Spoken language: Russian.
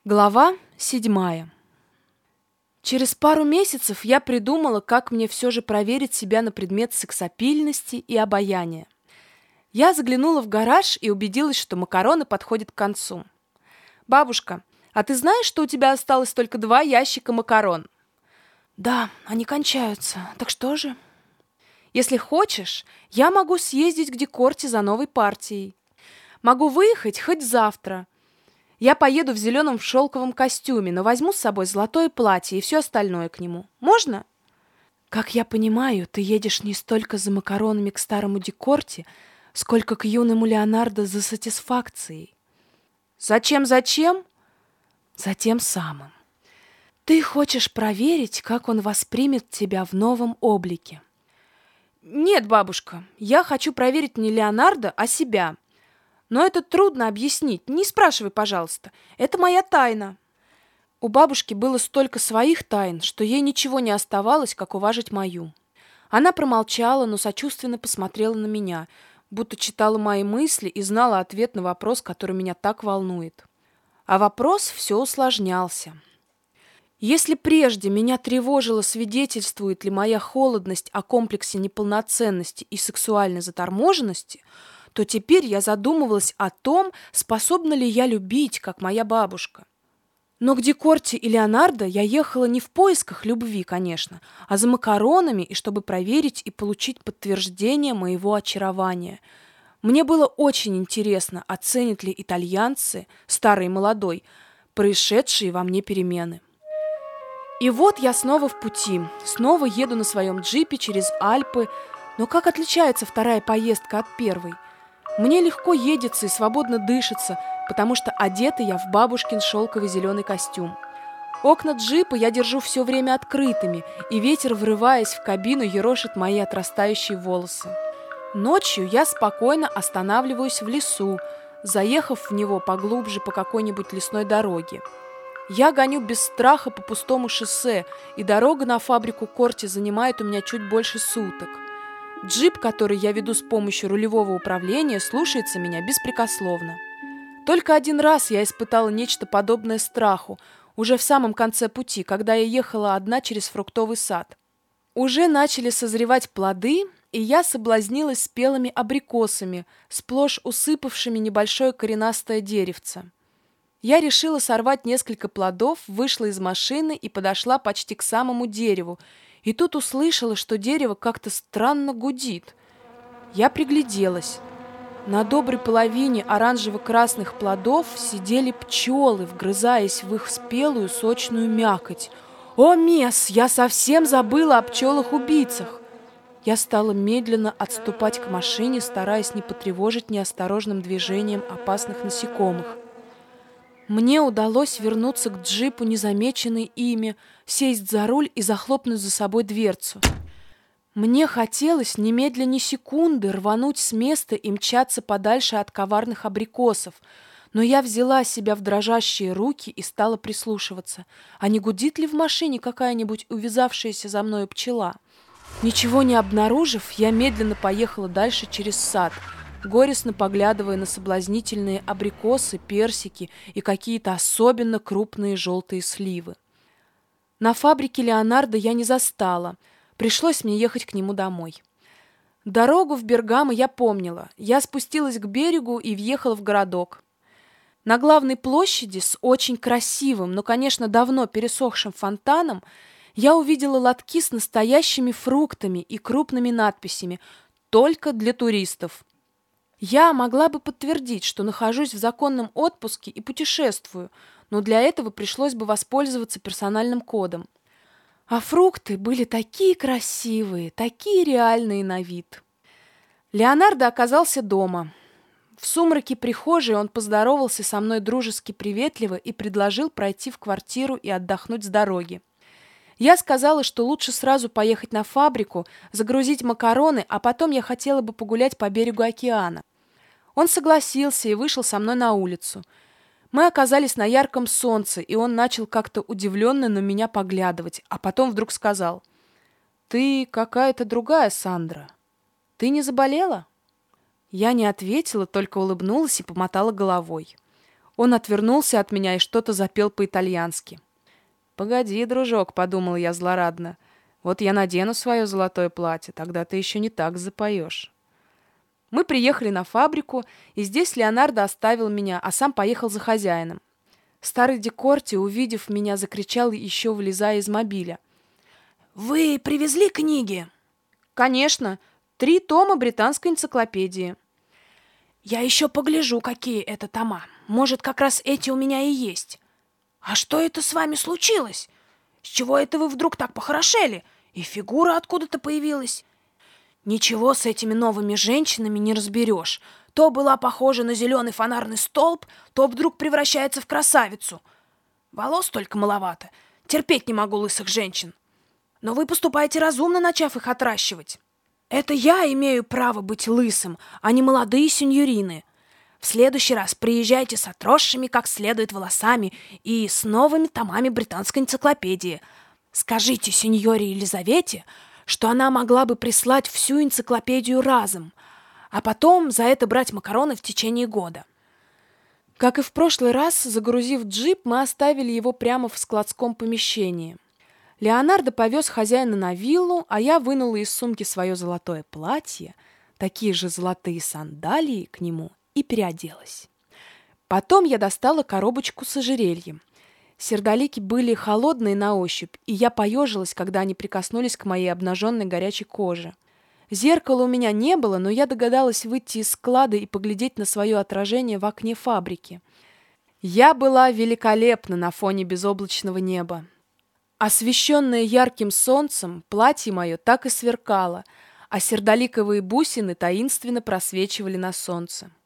Глава 7. Через пару месяцев я придумала, как мне все же проверить себя на предмет сексапильности и обаяния. Я заглянула в гараж и убедилась, что макароны подходят к концу. «Бабушка, а ты знаешь, что у тебя осталось только 2 ящика макарон?» «Да, они кончаются. Так что же?» «Если хочешь, я могу съездить к Декорте за новой партией. Могу выехать хоть завтра. Я поеду в зеленом шелковом костюме, но возьму с собой золотое платье и все остальное к нему. Можно?» «Как я понимаю, ты едешь не столько за макаронами к старому Декорте, сколько к юному Леонардо за сатисфакцией». «Зачем? «За тем самым. Ты хочешь проверить, как он воспримет тебя в новом облике». «Нет, бабушка, я хочу проверить не Леонардо, а себя. Но это трудно объяснить. Не спрашивай, пожалуйста. Это моя тайна». У бабушки было столько своих тайн, что ей ничего не оставалось, как уважить мою. Она промолчала, но сочувственно посмотрела на меня, будто читала мои мысли и знала ответ на вопрос, который меня так волнует. А вопрос все усложнялся. Если прежде меня тревожило, свидетельствует ли моя холодность о комплексе неполноценности и сексуальной заторможенности, то теперь я задумывалась о том, способна ли я любить, как моя бабушка. Но к Декорте и Леонардо я ехала не в поисках любви, конечно, а за макаронами и чтобы проверить и получить подтверждение моего очарования. Мне было очень интересно, оценят ли итальянцы, старый и молодой, происшедшие во мне перемены. И вот я снова в пути, снова еду на своем джипе через Альпы, но как отличается вторая поездка от первой? Мне легко едется и свободно дышится, потому что одета я в бабушкин шелковый зеленый костюм. Окна джипа я держу все время открытыми, и ветер, врываясь в кабину, ерошит мои отрастающие волосы. Ночью я спокойно останавливаюсь в лесу, заехав в него поглубже по какой-нибудь лесной дороге. Я гоню без страха по пустому шоссе, и дорога на фабрику Корти занимает у меня чуть больше суток. Джип, который я веду с помощью рулевого управления, слушается меня беспрекословно. Только один раз я испытала нечто подобное страху, уже в самом конце пути, когда я ехала одна через фруктовый сад. Уже начали созревать плоды, и я соблазнилась спелыми абрикосами, сплошь усыпавшими небольшое коренастое деревце. Я решила сорвать несколько плодов, вышла из машины и подошла почти к самому дереву, и тут услышала, что дерево как-то странно гудит. Я пригляделась. На доброй половине оранжево-красных плодов сидели пчелы, вгрызаясь в их спелую сочную мякоть. «О, мес! Я совсем забыла о пчелах-убийцах!» Я стала медленно отступать к машине, стараясь не потревожить неосторожным движением опасных насекомых. Мне удалось вернуться к джипу, незамеченной ими, сесть за руль и захлопнуть за собой дверцу. Мне хотелось немедленно ни секунды рвануть с места и мчаться подальше от коварных абрикосов, но я взяла себя в дрожащие руки и стала прислушиваться, а не гудит ли в машине какая-нибудь увязавшаяся за мною пчела. Ничего не обнаружив, я медленно поехала дальше через сад, горестно поглядывая на соблазнительные абрикосы, персики и какие-то особенно крупные желтые сливы. На фабрике Леонардо я не застала, пришлось мне ехать к нему домой. Дорогу в Бергамо я помнила, я спустилась к берегу и въехала в городок. На главной площади с очень красивым, но, конечно, давно пересохшим фонтаном я увидела лотки с настоящими фруктами и крупными надписями «Только для туристов». Я могла бы подтвердить, что нахожусь в законном отпуске и путешествую, но для этого пришлось бы воспользоваться персональным кодом. А фрукты были такие красивые, такие реальные на вид. Леонардо оказался дома. В сумраке прихожей он поздоровался со мной дружески приветливо и предложил пройти в квартиру и отдохнуть с дороги. Я сказала, что лучше сразу поехать на фабрику, загрузить макароны, а потом я хотела бы погулять по берегу океана. Он согласился и вышел со мной на улицу. Мы оказались на ярком солнце, и он начал как-то удивленно на меня поглядывать, а потом вдруг сказал: «Ты какая-то другая, Сандра. Ты не заболела?» Я не ответила, только улыбнулась и помотала головой. Он отвернулся от меня и что-то запел по-итальянски. «Погоди, дружок», — подумал я злорадно. «Вот я надену свое золотое платье, тогда ты еще не так запоешь». Мы приехали на фабрику, и здесь Леонардо оставил меня, а сам поехал за хозяином. Старый Декорти, увидев меня, закричал, еще вылезая из мобиля. «Вы привезли книги?» «Конечно. 3 тома британской энциклопедии». «Я еще погляжу, какие это тома. Может, как раз эти у меня и есть. А что это с вами случилось? С чего это вы вдруг так похорошели? И фигура откуда-то появилась?» «Ничего с этими новыми женщинами не разберешь. То была похожа на зеленый фонарный столб, то вдруг превращается в красавицу. Волос только маловато. Терпеть не могу лысых женщин. Но вы поступаете разумно, начав их отращивать. Это я имею право быть лысым, а не молодые сеньорины. В следующий раз приезжайте с отросшими как следует волосами и с новыми томами британской энциклопедии. Скажите сеньоре Елизавете, что она могла бы прислать всю энциклопедию разом, а потом за это брать макароны в течение года». Как и в прошлый раз, загрузив джип, мы оставили его прямо в складском помещении. Леонардо повез хозяина на виллу, а я вынула из сумки свое золотое платье, такие же золотые сандалии к нему, и переоделась. Потом я достала коробочку с ожерельем. Сердолики были холодные на ощупь, и я поежилась, когда они прикоснулись к моей обнаженной горячей коже. Зеркала у меня не было, но я догадалась выйти из склада и поглядеть на свое отражение в окне фабрики. Я была великолепна на фоне безоблачного неба. Освещенное ярким солнцем, платье мое так и сверкало, а сердоликовые бусины таинственно просвечивали на солнце.